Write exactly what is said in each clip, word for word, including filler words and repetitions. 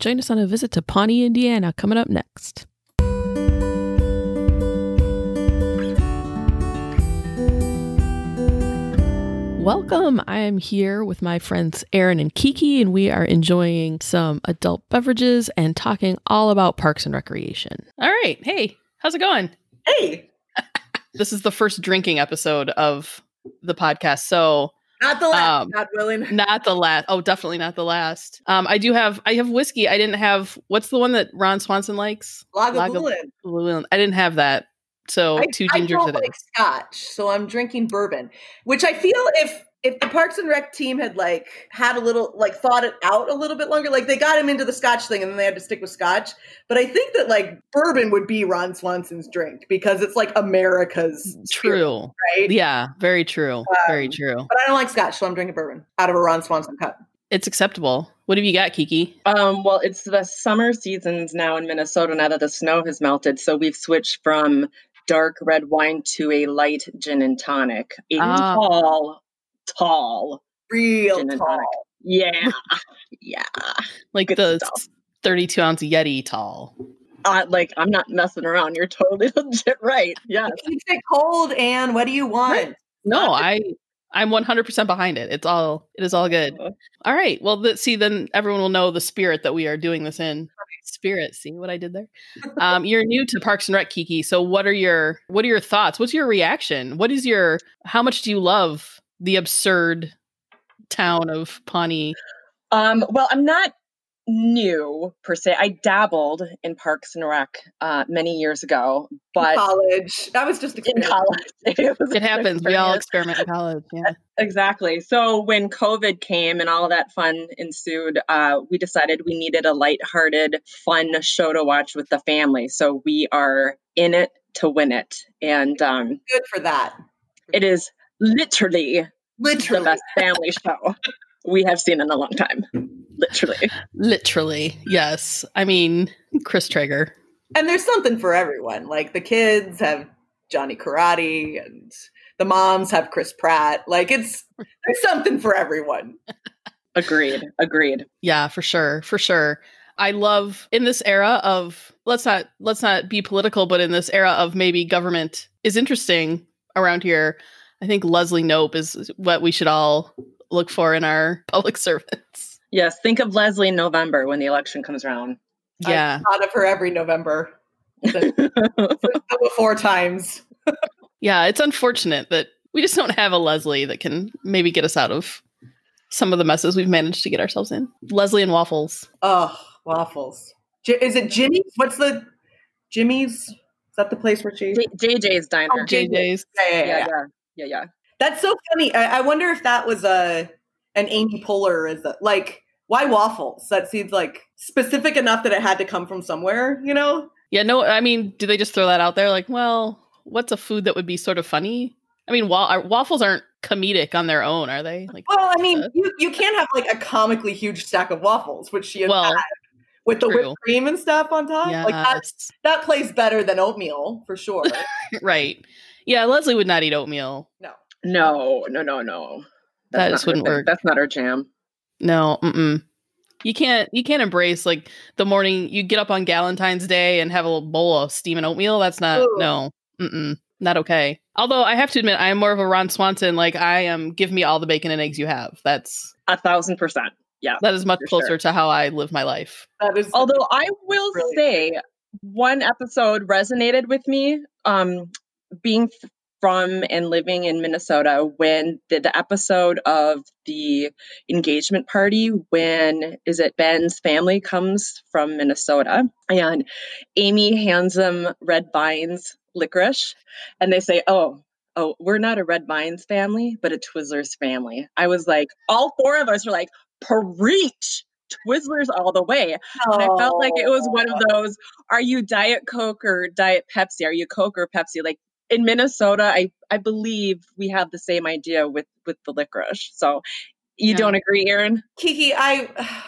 Join us on a visit to Pawnee, Indiana, coming up next. Welcome. I am here with my friends Aaron and Kiki, and we are enjoying some adult beverages and talking all about Parks and Recreation. All right. Hey, how's it going? Hey. This is the first drinking episode of the podcast, so not the last. Um, not willing. Not the last. Oh, definitely not the last. Um, I do have. I have whiskey. I didn't have. What's the one that Ron Swanson likes? Lagavulin. Lagavulin. I didn't have that. So I, two I gingers don't today. like Scotch, so I'm drinking bourbon. Which I feel if if the Parks and Rec team had like had a little like thought it out a little bit longer, like they got him into the Scotch thing and then they had to stick with Scotch. But I think that like bourbon would be Ron Swanson's drink because it's like America's true, spirit, right? Yeah, very true, um, very true. But I don't like Scotch, so I'm drinking bourbon out of a Ron Swanson cup. It's acceptable. What have you got, Kiki? Um, well, it's the summer seasons now in Minnesota now that the snow has melted. So we've switched from dark red wine to a light gin and tonic. A ah. tall, tall. Real gin tall. And tonic. Yeah. Yeah. Like Good the stuff. thirty-two ounce Yeti tall. Uh, like, I'm not messing around. You're totally legit right. Yeah. It keeps it cold, Anne. What do you want? Right. No, I... I'm one hundred percent behind it. It's all, it is all good. All right. Well, the, see, then everyone will know the spirit that we are doing this in. Spirit. See what I did there? Um, you're new to Parks and Rec, Kiki. So what are your, what are your thoughts? What's your reaction? What is your, how much do you love the absurd town of Pawnee? Um, well, I'm not new per se. I dabbled in Parks and Rec uh, many years ago, but in college. That was just in college. It, it happens. We all experiment in college. Yeah, exactly. So when COVID came and all of that fun ensued, uh, we decided we needed a lighthearted, fun show to watch with the family. So we are in it to win it, and um, good for that. It is literally, literally the best family show we have seen in a long time. Literally. Literally. Yes. I mean, Chris Traeger. And there's something for everyone. Like the kids have Johnny Karate and the moms have Chris Pratt. Like it's, there's something for everyone. Agreed. Agreed. Yeah, for sure. For sure. I love in this era of, let's not, let's not be political, but in this era of maybe government is interesting around here. I think Leslie Knope is what we should all look for in our public servants. Yes, think of Leslie in November when the election comes around. Yeah. I've thought of her every November. Four times. Yeah, it's unfortunate that we just don't have a Leslie that can maybe get us out of some of the messes we've managed to get ourselves in. Leslie and Waffles. Oh, Waffles. J- is it Jimmy's? What's the Jimmy's? Is that the place where she? J J's Diner. Oh, J J's. Yeah, yeah, yeah. Yeah, yeah, yeah, yeah. That's so funny. I, I wonder if that was a an Amy Poehler. Is that like why waffles? That seems like specific enough that it had to come from somewhere. You know? Yeah. No. I mean, do they just throw that out there? Like, well, what's a food that would be sort of funny? I mean, wa- waffles aren't comedic on their own, are they? Like, well, I mean, you, you can't have like a comically huge stack of waffles, which she has well, had with the true. whipped cream and stuff on top. Yes. Like that, that plays better than oatmeal for sure. Right. Yeah. Leslie would not eat oatmeal. No. No, no, no, no. That just wouldn't work. That's not our jam. No. Mm-mm. You can't. You can't embrace like the morning you get up on Galentine's Day and have a little bowl of steaming oatmeal. That's not. Ooh. No. Mm-mm. Not okay. Although I have to admit, I am more of a Ron Swanson. Like I am, give me all the bacon and eggs you have. That's a thousand percent. Yeah, that is much closer sure. to how I live my life. That is. Although I will really say, great. One episode resonated with me. Um, being from and living in Minnesota, when the, the episode of the engagement party, when is it Ben's family comes from Minnesota, and Amy hands them Red Vines licorice, and they say, oh, oh, we're not a Red Vines family, but a Twizzlers family. I was like, all four of us were like, preach, Twizzlers all the way. Oh. And I felt like it was one of those, are you Diet Coke or Diet Pepsi? Are you Coke or Pepsi? Like in Minnesota, I, I believe we have the same idea with, with the licorice. So you yeah. don't agree, Erin? Kiki, I...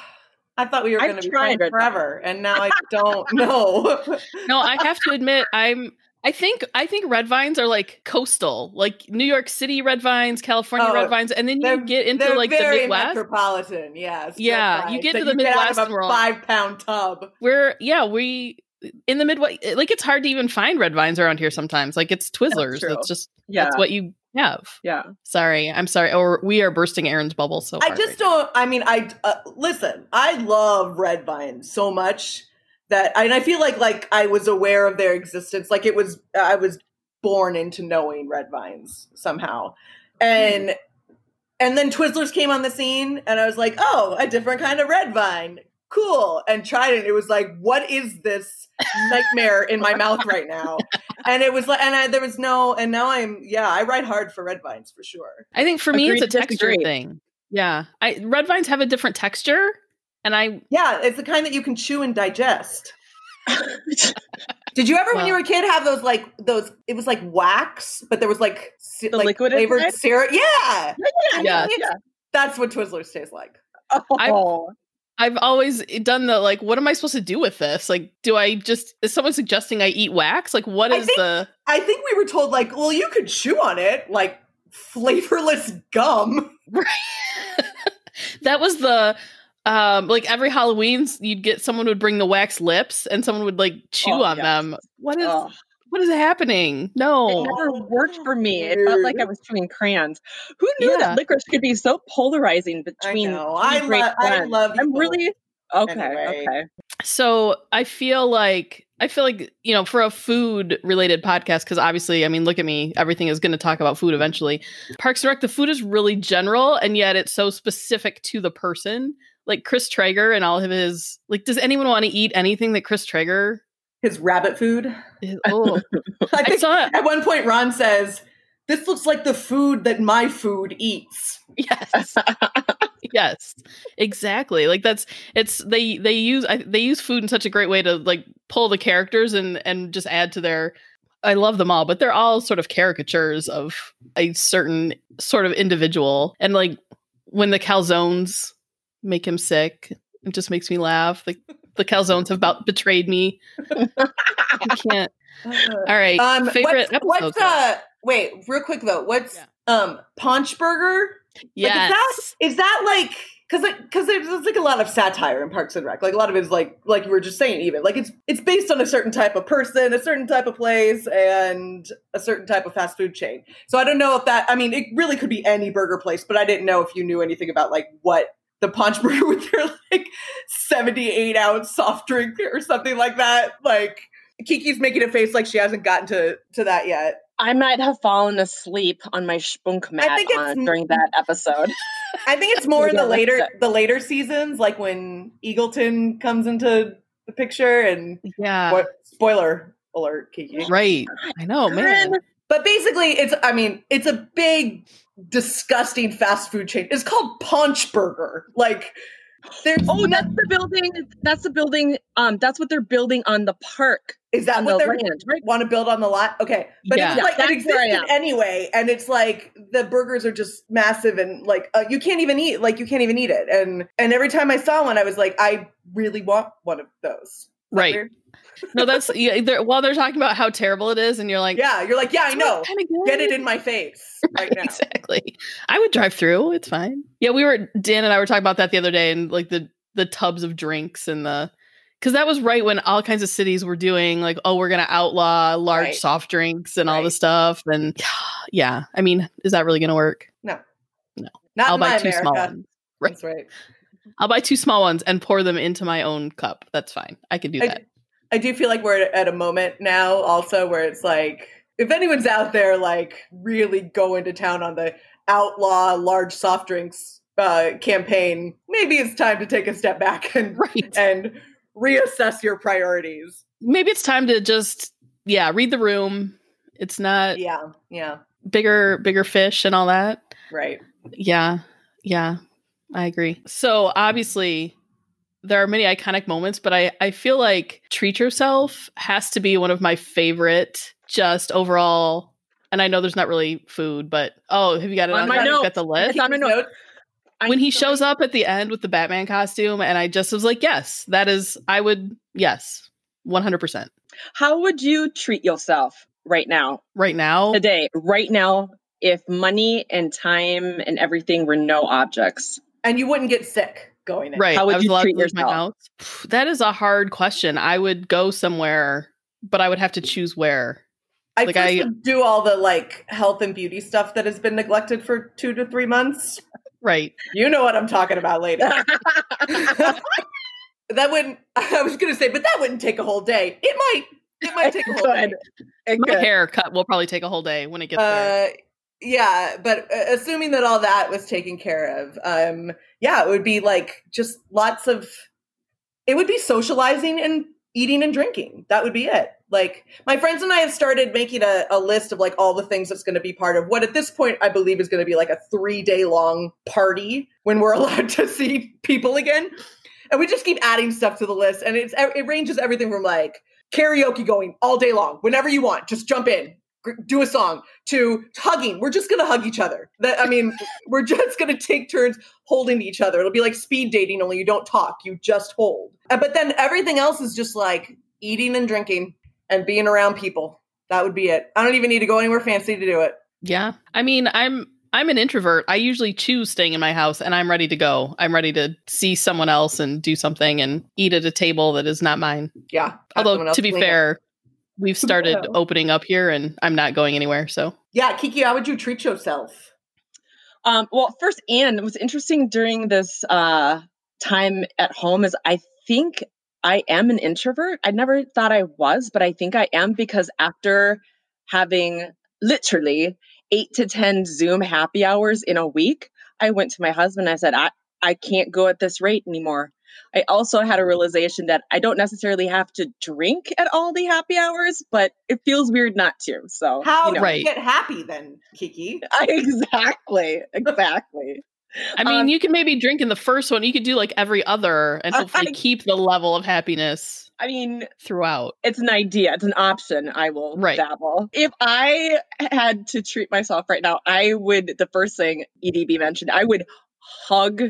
I thought we were going to be friends forever, and now I don't know. No, I have to admit, I'm I think I think red vines are like coastal, like New York City red vines, California Oh, red vines, and then you get into they're like the very Midwest. Metropolitan, yes. Yeah, you get that to the you Midwest, get out of and a we're all- five pound tub. We're yeah, we in the Midwest. Like it's hard to even find red vines around here sometimes. Like it's Twizzlers. true. That's just Yeah. that's what you have. Yeah. Sorry, I'm sorry. Or we are bursting Aaron's bubble. So I hard just right don't. I mean, I uh, listen. I love red vines so much that, and I feel like like I was aware of their existence. Like it was, I was born into knowing red vines somehow, and mm. and then Twizzlers came on the scene, and I was like, oh, a different kind of red vine, cool, and tried it. It was like, what is this nightmare in my mouth right now? And it was like, and I, there was no, and now I'm, yeah, I ride hard for red vines for sure. I think for me, Agreed, it's a texture disagree. thing. Yeah, I red vines have a different texture, and I yeah, it's the kind that you can chew and digest. Did you ever, well, when you were a kid, have those like those? It was like wax, but there was like the like liquid flavored inside? syrup. Yeah, Yeah, yeah, Yeah. yeah. That's what Twizzlers taste like. Oh, I've always done the like, what am I supposed to do with this? Like, do I just, is someone suggesting I eat wax? Like, what I is think- the. I think we were told like, well, you could chew on it, like flavorless gum. Right. That was the, um, like every Halloween, you'd get someone would bring the wax lips and someone would like chew Oh, on yes. them. What is, oh. what is happening? It No. never worked for me. It felt like I was chewing crayons. Who knew Yeah. that licorice could be so polarizing between I know. two I, great lo- I friends? love you I'm both. really okay. Anyway. Okay. So I feel like I feel like, you know, for a food related podcast, because obviously, I mean, look at me, everything is going to talk about food eventually. Parks and Rec, the food is really general, and yet it's so specific to the person. Like Chris Traeger and all of his, like, does anyone want to eat anything that Chris Traeger His rabbit food. is? Oh, I I think saw it. at one point Ron says, "This looks like the food that my food eats." Yes. Yes, exactly. Like that's it's they they use I, they use food in such a great way to like pull the characters and and just add to their. I love them all, but they're all sort of caricatures of a certain sort of individual. And like when the calzones make him sick, it just makes me laugh. Like the calzones have about betrayed me. I can't. All right, Um, favorite what's, what's episodes. uh? Wait, real quick though. What's Yeah. um Paunch Burger? Yes. Like, is that is that like because because there's, there's like a lot of satire in Parks and Rec. Like a lot of it is like like you were just saying, even like it's it's based on a certain type of person, a certain type of place, and a certain type of fast food chain. So I don't know if that. I mean, it really could be any burger place, but I didn't know if you knew anything about like what the Paunch Burger with their like seventy-eight ounce soft drink or something like that. Like Kiki's making a face like she hasn't gotten to to that yet. I might have fallen asleep on my spunk mat think it's- on, during that episode. I think it's more in the Yeah, later that's it. the later seasons, like when Eagleton comes into the picture and Yeah. what spoiler alert, Kiki. Right. I know, man. But basically it's I mean, it's a big, disgusting fast food chain. It's called Paunch Burger. Like there's Oh, no- that's the building. That's the building. Um, that's what they're building on the park. is that on what the they land, right? want to build on the lot? Okay. But Yeah. it's like Yeah, it that's where I existed am. anyway, and it's like the burgers are just massive and like uh, you can't even eat like you can't even eat it. And and every time I saw one, I was like, I really want one of those. Is that Right. weird? No, that's yeah. They're, while they're talking about how terrible it is, and you're like, Yeah, you're like, yeah, I know. kind of good. Get it in my face right now. Exactly. I would drive through. It's fine. Yeah, we were Dan and I were talking about that the other day, and like the the tubs of drinks and the because that was right when all kinds of cities were doing like, oh, we're gonna outlaw large Right. soft drinks and all Right. the stuff. And yeah, I mean, is that really gonna work? No. No. Not I'll in buy my two America. small ones. Right. That's right. I'll buy two small ones and pour them into my own cup. That's fine. I can do I, that. I do feel like we're at a moment now also where it's like, if anyone's out there like really going to town on the outlaw large soft drinks uh, campaign, maybe it's time to take a step back and Right. and reassess your priorities. Maybe it's time to just yeah read the room. It's not Yeah, yeah, bigger bigger fish and all that. right. Yeah. Yeah. I agree. So obviously there are many iconic moments, but I, I feel like Treat Yourself has to be one of my favorite just overall. And I know there's not really food, but oh, have you got it On on, my got, note. got the list? It's on my note. When he shows up at the end with the Batman costume, and I just was like, yes, that is, I would, yes, one hundred percent. How would you treat yourself? right now. Right now? Today, right now, if money and time and everything were no objects. And you wouldn't get sick going in. Right. How would I was you allowed treat to leave my yourself? house. That is a hard question. I would go somewhere, but I would have to choose where. I Like, first I- would do all the like health and beauty stuff that has been neglected for two to three months. Right. You know what I'm talking about, lady. That wouldn't, I was going to say, but that wouldn't take a whole day. It might, it might take a whole day. It My could. haircut will probably take a whole day when it gets there. Uh, yeah, but uh, assuming that all that was taken care of, um, yeah, it would be like just lots of, it would be socializing and eating and drinking. That would be it. Like my friends and I have started making a, a list of like all the things that's going to be part of what at this point I believe is going to be like a three day long party when we're allowed to see people again. And we just keep adding stuff to the list. And it's it ranges everything from like karaoke going all day long, whenever you want, just jump in, do a song, to hugging. We're just going to hug each other. That I mean, we're just going to take turns holding each other. It'll be like speed dating, only you don't talk, you just hold. Uh, But then everything else is just like eating and drinking and being around people. That would be it. I don't even need to go anywhere fancy to do it. Yeah. I mean, I'm I'm an introvert. I usually choose staying in my house and I'm ready to go. I'm ready to see someone else and do something and eat at a table that is not mine. Yeah. have someone Although, else to be clean it. fair, we've started Yeah. opening up here and I'm not going anywhere. So, Yeah, Kiki, how would you treat yourself? Um, well, first, Anne, what's interesting during this uh, time at home is I think I am an introvert. I never thought I was, but I think I am because after having literally eight to ten Zoom happy hours in a week, I went to my husband and I said, I, I can't go at this rate anymore. I also had a realization that I don't necessarily have to drink at all the happy hours, but it feels weird not to. So How you know. do Right. you get happy then, Kiki? Exactly, exactly. I mean, Um, you can maybe drink in the first one. You could do like every other and hopefully I- keep the level of happiness I mean, throughout. it's an idea. It's an option. I will Right. dabble. If I had to treat myself right now, I would, the first thing E D B mentioned, I would hug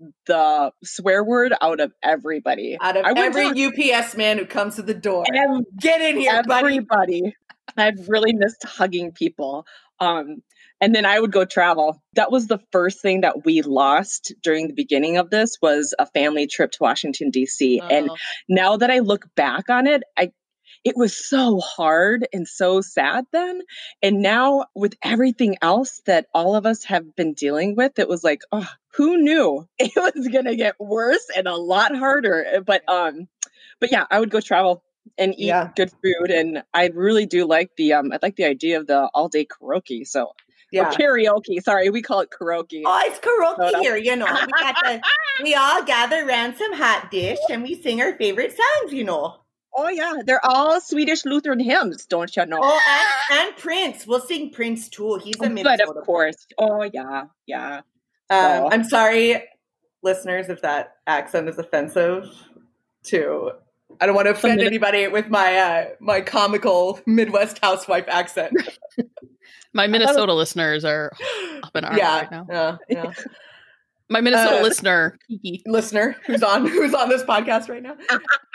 the swear word out of everybody. Out of I would every do- U P S man who comes to the door. Ev- Get in here, buddy. everybody. I've really missed hugging people. Um, and then I would go travel. That was the first thing that we lost during the beginning of this was a family trip to Washington, D C. And Oh. now that I look back on it, I it was so hard and so sad then. And now with everything else that all of us have been dealing with, it was like, oh, who knew it was gonna get worse and a lot harder. But um, but yeah, I would go travel and eat Yeah. good food. And I really do like the um I like the idea of the all day karaoke. So or Yeah. karaoke, sorry, we call it karaoke. Oh, it's karaoke Soda. here, you know. We got the, we all gather around some hot dish and we sing our favorite songs, you know. Oh yeah, they're all Swedish Lutheran hymns, don't you know? Oh, and, and Prince. We'll sing Prince too. He's a but Minnesota. of course. Oh yeah, yeah. Um, So- I'm sorry, listeners, if that accent is offensive to. I don't want to offend Minne- anybody with my uh, my comical Midwest housewife accent. My Minnesota listeners are up in arms yeah, right now. yeah, yeah. My Minnesota Uh, listener, Kiki. Listener who's on who's on this podcast right now.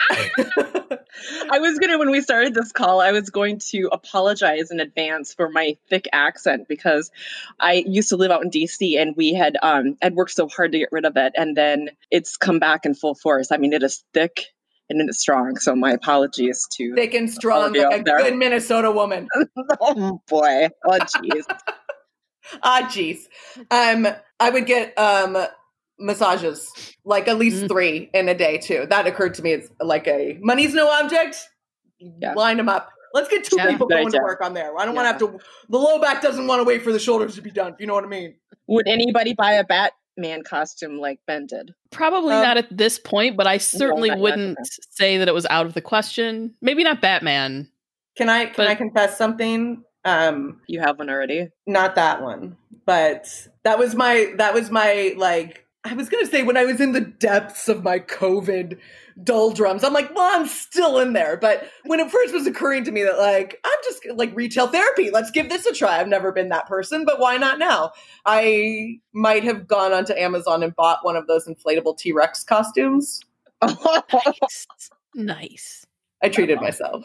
I was gonna, when we started this call, I was going to apologize in advance for my thick accent because I used to live out in D C and we had um I'd worked so hard to get rid of it, and then it's come back in full force. I mean, it is thick and it is strong. So my apologies to. Thick and strong, All of you like out a there. good Minnesota woman. Oh boy! Oh jeez. Ah, jeez. Um, I would get um massages, like at least Mm. three in a day too. That occurred to me. It's like a money's no object. Yeah. Line them up. Let's get two Yeah, people good going to idea. work on there. I don't want Yeah. to have to. The low back doesn't want to wait for the shoulders to be done. If you know what I mean. Would anybody buy a Batman costume like Ben did? Probably Um, not at this point, but I certainly not yet, wouldn't okay. say that it was out of the question. Maybe not Batman. Can I? Can But- I confess something? Um, You have one already. not that one, but that was my. That was my like. I was gonna say when I was in the depths of my COVID doldrums, I'm like, well, I'm still in there. But when it first was occurring to me that like, I'm just like retail therapy, let's give this a try. I've never been that person, but why not now? I might have gone onto Amazon and bought one of those inflatable T-Rex costumes. Nice. nice. I treated myself.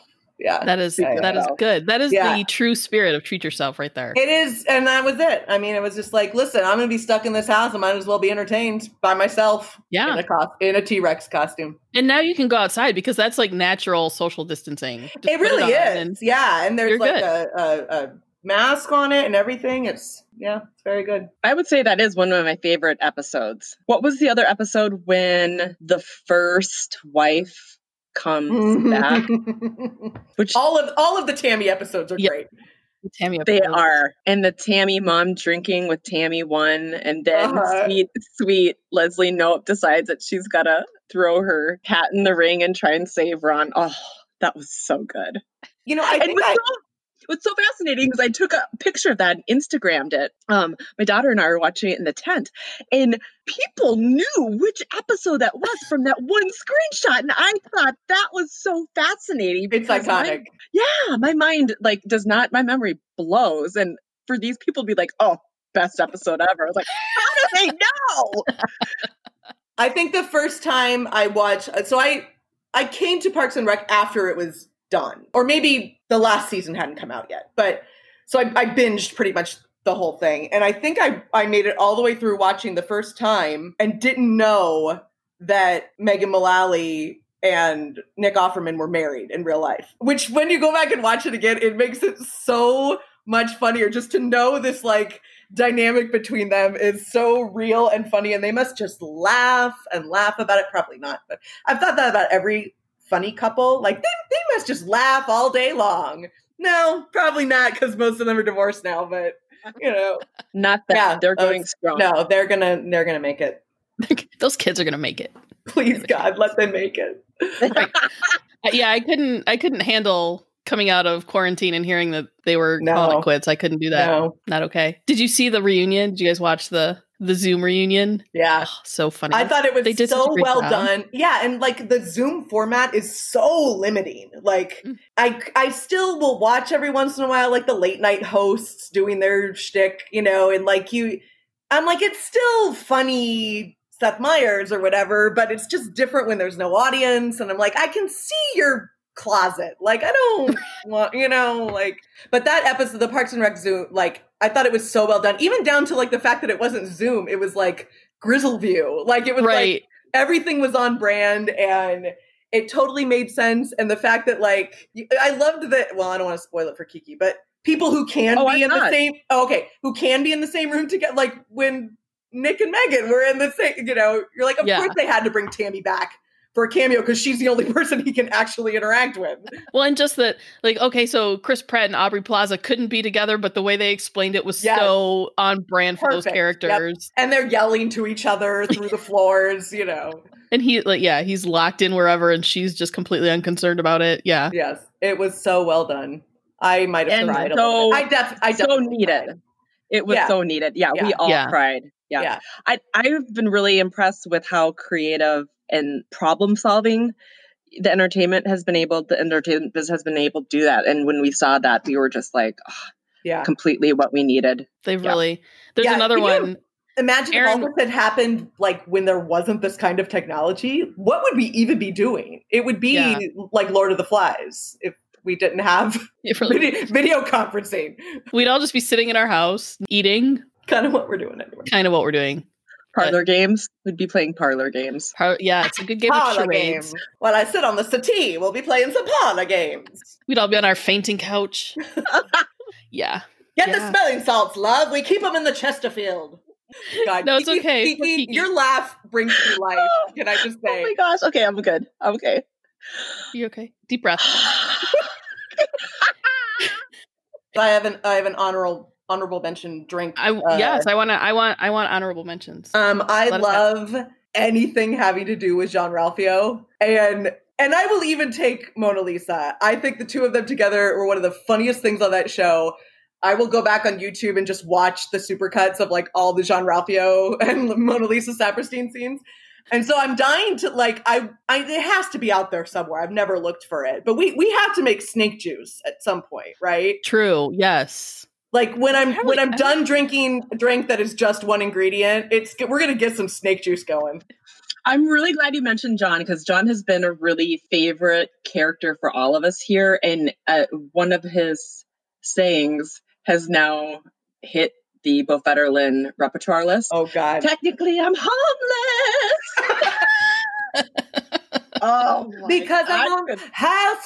Yeah. That is yeah, that yeah. is good. That is Yeah. the true spirit of treat yourself right there. It is, and that was it. I mean, it was just like, listen, I'm going to be stuck in this house. I might as well be entertained by myself. Yeah. in a co- in a T-Rex costume. And now you can go outside because that's like natural social distancing. Just It put really on is. and Yeah, and there's you're like good. a, a, a mask on it and everything. It's yeah, it's very good. I would say that is one of my favorite episodes. What was the other episode when the first wife comes back? Which all of all of the Tammy episodes are Yeah. great. Tammy they episodes. are. And the Tammy mom drinking with Tammy one, and then Uh-huh. sweet, sweet Leslie Knope decides that she's gotta throw her hat in the ring and try and save Ron. Oh, that was so good. You know, I And think what's I, so, what's so fascinating is I took a picture of that and Instagrammed it. Um, my daughter and I were watching it in the tent, and people knew which episode that was from that one screenshot. And I thought that was so fascinating. it's because my- iconic. yeah, my mind like does not, my memory blows. And for these people to be like, oh, best episode ever. I was like, how do they know? I think the first time I watched, so I I came to Parks and Rec after it was done, or maybe the last season hadn't come out yet. But so I, I binged pretty much the whole thing, and I think I I made it all the way through watching the first time and didn't know that Megan Mullally and Nick Offerman were married in real life. Which, when you go back and watch it again, it makes it so much funnier just to know this like dynamic between them is so real and funny, and they must just laugh and laugh about it. Probably not, but I've thought that about every funny couple. Like they, they must just laugh all day long. No, probably not, because most of them are divorced now, but you know. Not that Yeah, they're uh, going strong. No, they're gonna they're gonna make it. Those kids are gonna make it. Please God, let them make it. Uh, yeah, I couldn't I couldn't handle coming out of quarantine and hearing that they were No. calling it quits. I couldn't do that. No. Not okay. Did you see the reunion? Did you guys watch the the Zoom reunion? Yeah. Oh, so funny. I thought it was They did such a so great well job. done. Yeah, and like the Zoom format is so limiting. Like Mm. I I still will watch every once in a while like the late night hosts doing their shtick, you know, and like you I'm like, it's still funny Seth Meyers or whatever, but it's just different when there's no audience. And I'm like, I can see your closet. Like, I don't want, you know, like, but that episode, the Parks and Rec Zoom, like, I thought it was so well done, even down to like the fact that it wasn't Zoom. It was like Grizzleview. Like, it was Right. like everything was on brand and it totally made sense. And the fact that like, I loved that, well, I don't want to spoil it for Kiki, but people who can Oh, be I in the thought. same, oh, okay, who can be in the same room together, like when Nick and Megan were in the same, you know, you're like, of Yeah. course they had to bring Tammy back for a cameo because she's the only person he can actually interact with. Well, and just that, like, okay, so Chris Pratt and Aubrey Plaza couldn't be together, but the way they explained it was Yes. so on brand for those Perfect. characters. And they're yelling to each other through the floors, you know. And he, like, yeah, he's locked in wherever, and she's just completely unconcerned about it. Yeah, Yes, it was so well done. I might have And cried a so- little bit. I, def- I so definitely needed. cried. It was Yeah. so needed. Yeah, we Yeah. all Yeah. cried. Yeah. Yeah. I, I've been really impressed with how creative and problem solving the entertainment has been able, the entertainment business has been able to do that. And when we saw that, we were just like, oh, Yeah. completely what we needed. they've Yeah. really. There's Yeah, another can you- one. Imagine Aaron- if all this had happened like when there wasn't this kind of technology. What would we even be doing? It would be Yeah. like Lord of the Flies if we didn't have It really- video, video conferencing. We'd all just be sitting in our house eating, Kind of what we're doing anyway. kind of what we're doing. Parlor games. We'd be playing parlor games. Par- yeah, it's a good game of Parlor game. charades. While I sit on the settee, we'll be playing some parlor games. We'd all be on our fainting couch. Yeah. Get Yeah. the smelling salts, love. We keep them in the Chesterfield. God, No, it's Kiki- okay. Kiki, Poor Kiki. your laugh brings me life. Can I just Oh say? my gosh. Okay, I'm good. I'm okay. You okay? Deep breath. I have an I have an honorable honorable mention drink. I uh, yes, I want to. I want. I want honorable mentions. Um, I Let us know. love anything having to do with Jean Ralphio, and and I will even take Mona Lisa. I think the two of them together were one of the funniest things on that show. I will go back on YouTube and just watch the supercuts of like all the Jean Ralphio and Mona Lisa Saperstein scenes. And so I'm dying to like I, I it has to be out there somewhere. I've never looked for it, but we we have to make snake juice at some point, right? True. Yes. Like when I'm How when we- I'm done drinking a drink that is just one ingredient, it's we're gonna get some snake juice going. I'm really glad you mentioned John, because John has been a really favorite character for all of us here. And uh, one of his sayings has now hit the Bo Fetterlin repertoire list. Oh, God. Technically, I'm homeless. Oh, because God. I'm on house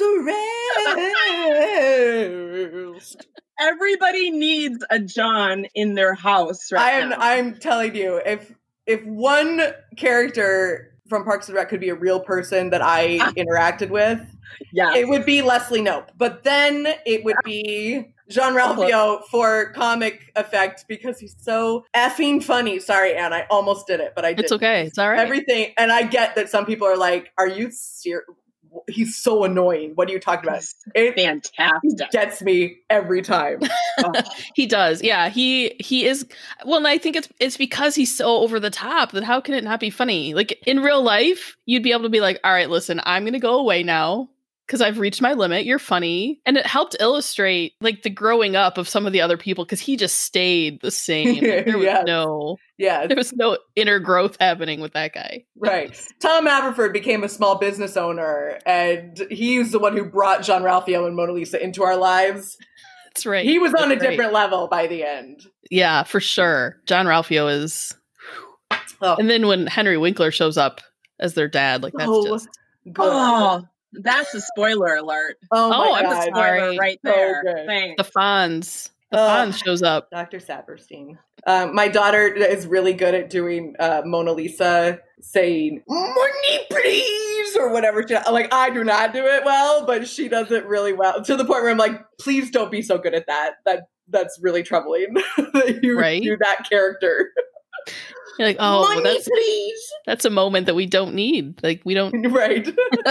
arrest. Everybody needs a John in their house right I'm, now. I'm telling you, if if one character from Parks and Rec could be a real person that I ah. interacted with, yeah, it would be Leslie Knope. But then it would be Jean-Ralphio for comic effect because he's so effing funny. Sorry, Anne, I almost did it, but I didn't. It's okay. It's all right. Everything, and I get that some people are like, "Are you serious? He's so annoying. What are you talking about?" It fantastic. Gets me every time. Oh. He does. Yeah, he he is. Well, and I think it's it's because he's so over the top that how can it not be funny? Like in real life, you'd be able to be like, "All right, listen, I'm going to go away now because I've reached my limit. You're funny." And it helped illustrate like the growing up of some of the other people because he just stayed the same. Like, there was yes. no yeah, there was no inner growth happening with that guy. Right. Tom Haverford became a small business owner, and he's the one who brought Jean-Ralphio and Mona Lisa into our lives. That's right. He was That's on a right. different level by the end. Yeah, for sure. Jean-Ralphio is. Oh. And then when Henry Winkler shows up as their dad, like that's oh, just. good. Oh, that's a spoiler alert. Oh, my oh I'm God. sorry. Right there. So Thanks. The Fonz. The Uh, Fonz shows up. Doctor Saperstein. Um, my daughter is really good at doing uh, Mona Lisa saying, "Money, please," or whatever. She, like, I do not do it well, but she does it really well. To the point where I'm like, please don't be so good at that. That That's really troubling that you Right? do that character. You're like, oh, Money, that's please. that's a moment that we don't need. Like we don't. Right.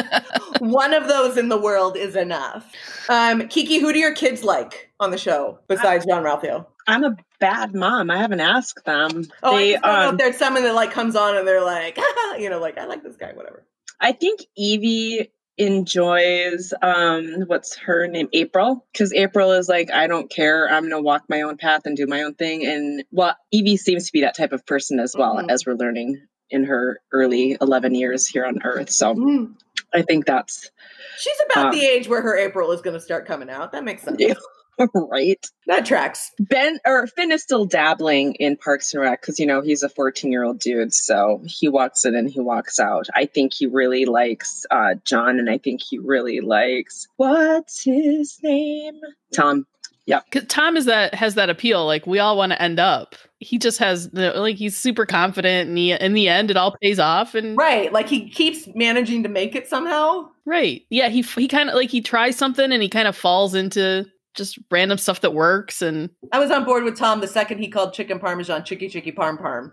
One of those in the world is enough. Um, Kiki, who do your kids like on the show besides Jean-Ralphio? I'm a bad mom. I haven't asked them. Oh, they, I just don't know um, if there's someone that like comes on and they're like, you know, like I like this guy, whatever. I think Evie enjoys um what's her name, April, because April is like, I don't care, I'm gonna walk my own path and do my own thing. And well, Evie seems to be that type of person as well, mm-hmm. as we're learning in her early eleven years here on Earth. So mm-hmm. I think that's she's about um, the age where her April is going to start coming out. That makes sense. Yeah. Right. That tracks. Ben or Finn is still dabbling in Parks and Rec because, you know, he's a fourteen year old dude. So he walks in and he walks out. I think he really likes uh, John, and I think he really likes, what's his name? Tom. Yeah. Because Tom is that has that appeal. Like we all want to end up. He just has the, like he's super confident, and he, in the end, it all pays off. And right, like he keeps managing to make it somehow. Right. Yeah. He he kind of like he tries something and he kind of falls into just random stuff that works. And I was on board with Tom the second he called chicken parmesan chicky chicky parm parm.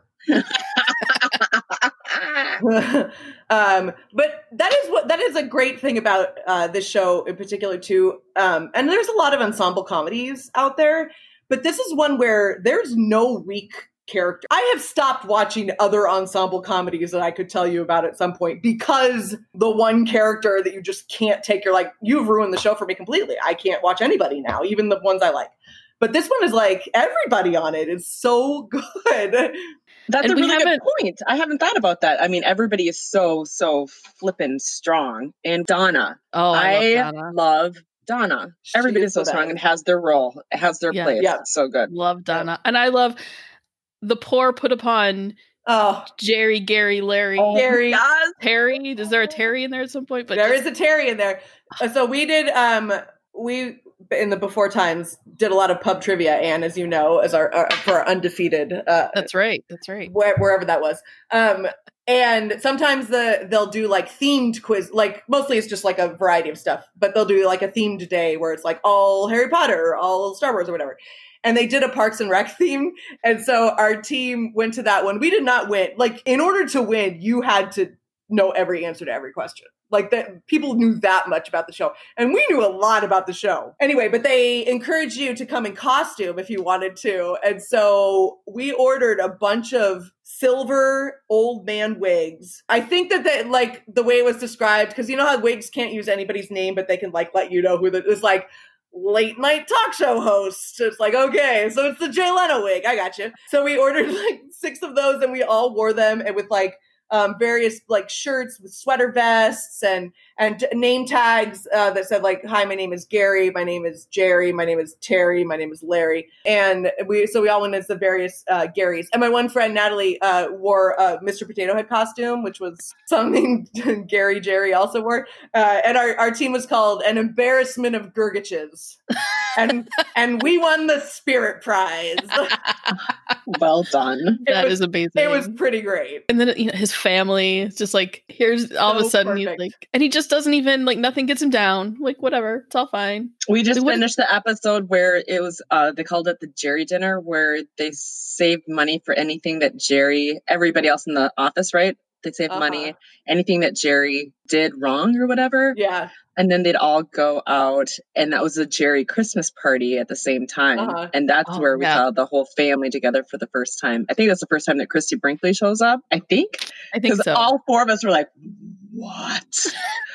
um, but that is what that is a great thing about uh, this show in particular too. Um, and there's a lot of ensemble comedies out there, but this is one where there's no weak character. I have stopped watching other ensemble comedies that I could tell you about at some point because the one character that you just can't take, you're like, you've ruined the show for me completely. I can't watch anybody now, even the ones I like. But this one is like everybody on it is so good. That's and a really good point. I haven't thought about that. I mean, everybody is so, so flippin' strong. And Donna. Oh, I, I love Donna. love Donna. She Everybody's is so the strong best. and has their role, has their Yeah. place. Yeah. It's so good. Love Donna. And I love the poor put upon Oh, Jerry, Gary, Larry, Oh, Terry. yes. Terry. Is there a Terry in there at some point? But There just, is a Terry in there. Uh, So we did, um, we, in the before times, did a lot of pub trivia, and as you know, as our, our for our undefeated, uh, That's right. That's right. where, wherever that was. Um, and sometimes the they'll do like themed quiz, like mostly it's just like a variety of stuff, but they'll do like a themed day where it's like all Harry Potter, all Star Wars or whatever. And they did a Parks and Rec theme. And so our team went to that one. We did not win. Like in order to win, you had to know every answer to every question. Like that people knew that much about the show. And we knew a lot about the show. Anyway, but they encouraged you to come in costume if you wanted to. And so we ordered a bunch of silver old man wigs. I think that they, like the way it was described, because you know how wigs can't use anybody's name, but they can like let you know who the, it's like late night talk show host. It's like, okay, so it's the Jay Leno wig. I got you. So we ordered like six of those and we all wore them and with like um, various like shirts with sweater vests and and name tags uh, that said like, "Hi, my name is Gary. My name is Jerry. My name is Terry. My name is Larry." And we so we all went as the various uh, Garys. And my one friend Natalie uh, wore a Mister Potato Head costume, which was something Gary Jerry also wore. Uh, and our, our team was called An Embarrassment of Gurgiches. and and we won the Spirit Prize. Well done. That was, is amazing. It was pretty great. And then, you know, his family is just like, here's all So of a sudden perfect. he's like, and he just doesn't even like, nothing gets him down. Like, whatever, it's all fine. We just They wouldn't- finished the episode where it was, uh, they called it the Jerry dinner, where they saved money for anything that Jerry, everybody else in the office, right? They saved Uh-huh. money, anything that Jerry did wrong or whatever. Yeah. And then they'd all go out, and that was a Jerry Christmas party at the same time. Uh-huh. And that's Oh, where we yeah. saw the whole family together for the first time. I think that's the first time that Christy Brinkley shows up. I think. I think Because so. all four of us were like, what?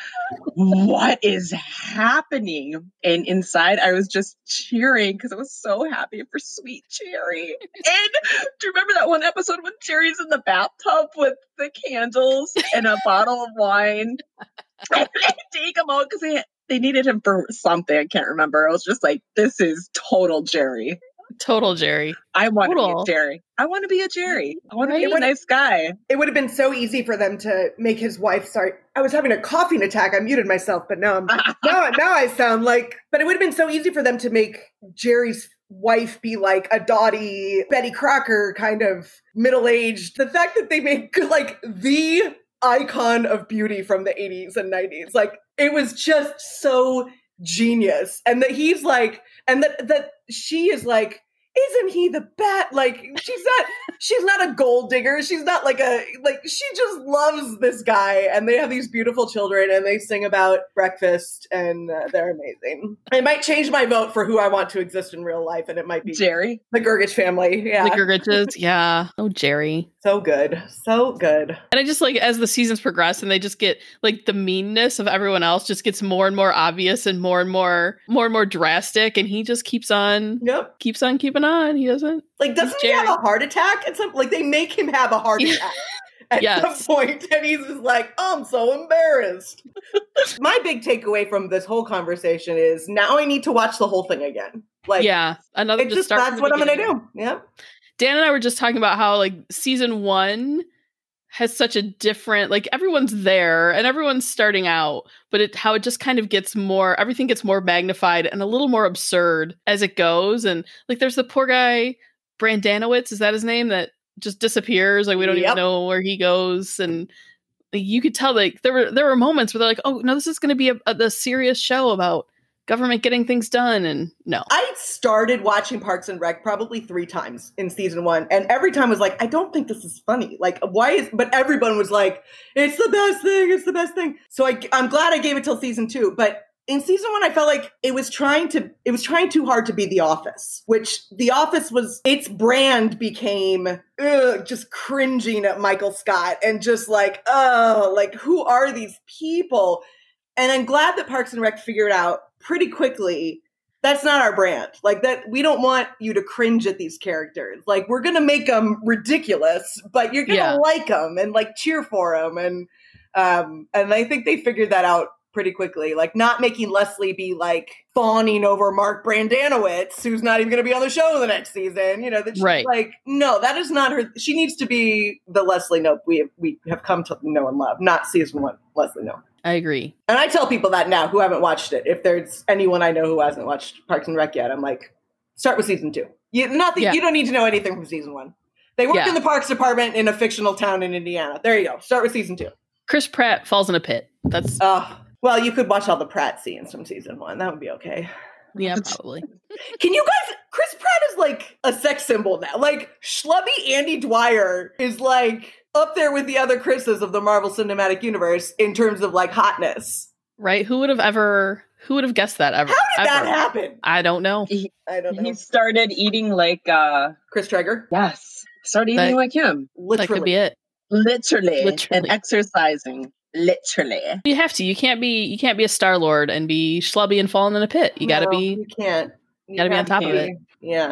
What is happening? And inside, I was just cheering because I was so happy for sweet Jerry. And do you remember that one episode when Jerry's in the bathtub with the candles and a bottle of wine? And they take him out because they, they needed him for something. I can't remember. I was just like, this is total Jerry. Total Jerry. I want Total. to be a Jerry. I want to be a Jerry. I want to be Right? a nice guy. It would have been so easy for them to make his wife. Sorry, I was having a coughing attack. I muted myself, but now I'm now, now I sound like. But it would have been so easy for them to make Jerry's wife be like a dotty Betty Crocker kind of middle aged. The fact that they made like the icon of beauty from the eighties and nineties, like it was just so genius. And that he's like, and that that she is like, isn't he the bat? Like she's not, she's not a gold digger. She's not like a, like she just loves this guy, and they have these beautiful children, and they sing about breakfast, and uh, they're amazing. It might change my vote for who I want to exist in real life, and it might be Jerry. the Gurgich family. Yeah. The Gurgiches. Yeah. Oh, Jerry. So good. So good. And I just like, as the seasons progress and they just get like the meanness of everyone else just gets more and more obvious and more and more, more and more drastic. And he just keeps on, Yep. keeps on keeping on. He doesn't. Like, doesn't he Jerry. have a heart attack at some, like they make him have a heart attack at Yes. some point, and he's just like, I'm so embarrassed. My big takeaway from this whole conversation is now I need to watch the whole thing again. Like, Yeah. Another it's just just, start that's from the what I'm going to beginning. do. Yeah. Dan and I were just talking about how like season one has such a different, like everyone's there and everyone's starting out, but it how it just kind of gets more, everything gets more magnified and a little more absurd as it goes. And like there's the poor guy, Brandanowitz, is that his name, that just disappears? Like we don't Yep. even know where he goes. And like, you could tell like there were there were moments where they're like, oh no, this is going to be a, a, a serious show about government getting things done. And no. I started watching Parks and Rec probably three times in season one, and every time was like, I don't think this is funny. Like, why is, but everyone was like, it's the best thing, it's the best thing. So I, I'm glad I gave it till season two, but in season one, I felt like it was trying to, it was trying too hard to be The Office, which The Office was, its brand became ugh, just cringing at Michael Scott and just like, oh, like, who are these people? And I'm glad that Parks and Rec figured out pretty quickly that's not our brand. Like that, we don't want you to cringe at these characters. Like we're gonna make them ridiculous, but you're gonna Yeah. like them and like cheer for them. And um, and I think they figured that out pretty quickly. Like not making Leslie be like fawning over Mark Brandanowitz, who's not even gonna be on the show the next season. You know that she's Right. like, no, that is not her. She needs to be the Leslie Knope we have, we have come to know and love, not season one Leslie Knope. I agree. And I tell people that now who haven't watched it. If there's anyone I know who hasn't watched Parks and Rec yet, I'm like, start with season two. You, not that, Yeah. you don't need to know anything from season one. They work Yeah. in the parks department in a fictional town in Indiana. There you go. Start with season two. Chris Pratt falls in a pit. That's, Uh, well, you could watch all the Pratt scenes from season one. That would be okay. yeah, probably. Can you guys, Chris Pratt is like a sex symbol now. Like, schlubby Andy Dwyer is like up there with the other Chris's of the Marvel Cinematic Universe in terms of like hotness. Right? Who would have ever, who would have guessed that ever? How did ever? that happen? I don't know. He, I don't know. he started eating like, uh, Chris Traeger? yes, started eating That- like him. Literally. That could be it. Literally. Literally. And exercising. Literally. You have to. You can't be. You can't be a Star Lord and be schlubby and falling in a pit. You got to No, be. You can't. You gotta be on have top to of it. Yeah.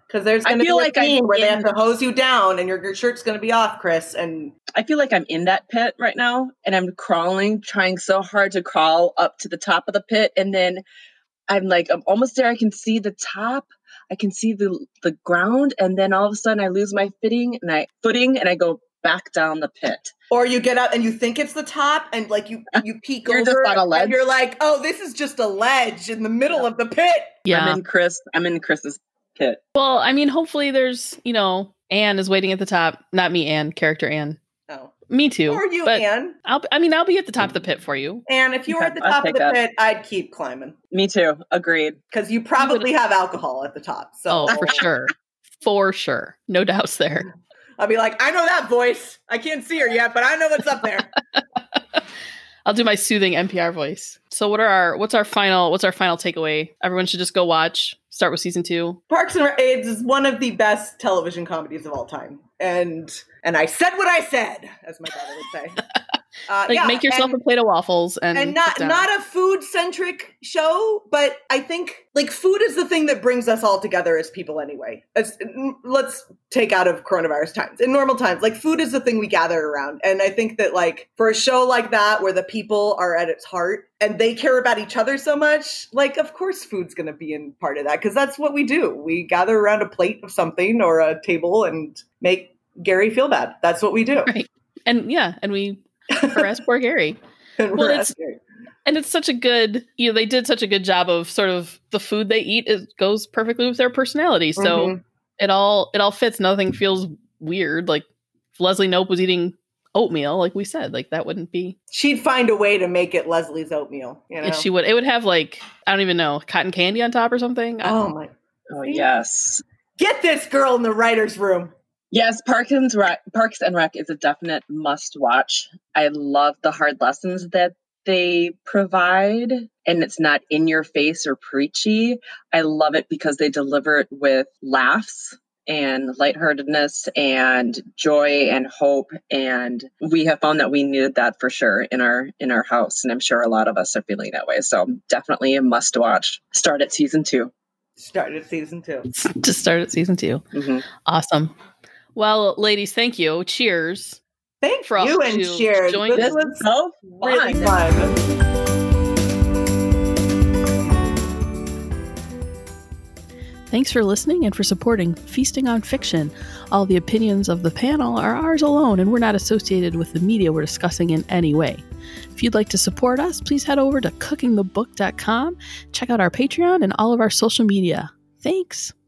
Because there's going to be like a scene I'm where they in- have to hose you down and your, your shirt's going to be off, Chris. And I feel like I'm in that pit right now, and I'm crawling, trying so hard to crawl up to the top of the pit, and then I'm like, I'm almost there. I can see the top. I can see the the ground, and then all of a sudden I lose my footing and I footing and I go back down the pit. Or you get up and you think it's the top, and like you you peek You're over, just on a ledge. and you're like, oh, this is just a ledge in the middle Yeah. of the pit. Yeah. I'm in Chris. I'm in Chris's pit. Well, I mean, hopefully there's, you know, Anne is waiting at the top. Not me, Anne, character Anne. Oh, Me too. or you, but Anne. I'll, I mean, I'll be at the top of the pit for you. And if you were Okay, at the I'll top of take the that. pit, I'd keep climbing Me too. Agreed. because you probably have alcohol at the top. So Oh, for sure. For sure. No doubts there. I'll be like, I know that voice. I can't see her yet, but I know what's up there. I'll do my soothing N P R voice. So what are our what's our final what's our final takeaway? Everyone should just go watch. Start with season two. Parks and Rec is one of the best television comedies of all time. And and I said what I said, as my brother would say. Uh, Like yeah, make yourself and, a plate of waffles and, and not sit down. not a food centric show, but I think like food is the thing that brings us all together as people anyway. As, let's take out of coronavirus times. In normal times, like food is the thing we gather around. And I think that like for a show like that where the people are at its heart and they care about each other so much, like of course food's going to be in part of that because that's what we do. We gather around a plate of something or a table and make Gary feel bad. That's what we do. Right. And yeah, and we harass poor Gary. And Well, we're it's- asking. And it's such a good, you know, they did such a good job of sort of the food they eat. It goes perfectly with their personality. So Mhm. it all it all fits. Nothing feels weird. Like if Leslie Knope was eating oatmeal, like we said, like that wouldn't be. She'd find a way to make it Leslie's oatmeal. You know? If she would, it would have like I don't even know, cotton candy on top or something. I- Oh my! Oh yes. Get this girl in the writer's room. Yes, Parks and Rec, Parks and Rec is a definite must watch. I love the hard lessons that they provide, and it's not in your face or preachy. I love it because they deliver it with laughs and lightheartedness and joy and hope, and we have found that we needed that for sure in our in our house, and I'm sure a lot of us are feeling that way. So definitely a must watch. Start at season two. Started season two. to start at season two. Mm-hmm. Awesome. Well, ladies, thank you. Cheers. Thank For all you and to cheers. join This this was So really fun. fun. Thanks for listening and for supporting Feasting on Fiction. All the opinions of the panel are ours alone, and we're not associated with the media we're discussing in any way. If you'd like to support us, please head over to cooking the book dot com, check out our Patreon and all of our social media. Thanks.